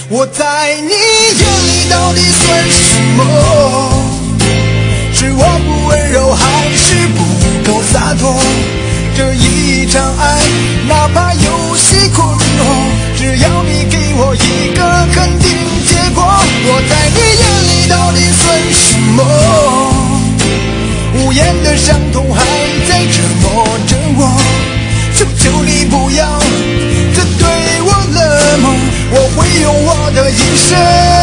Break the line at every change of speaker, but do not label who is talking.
我在你眼里到底算什么？是我不温柔，还是不够洒脱？这一场爱，哪怕有些困惑，只要你给我一个肯定结果。我在你眼里到底算什么？无言的伤痛还在折磨着我，求求你不要再对我冷漠，我会用我的一生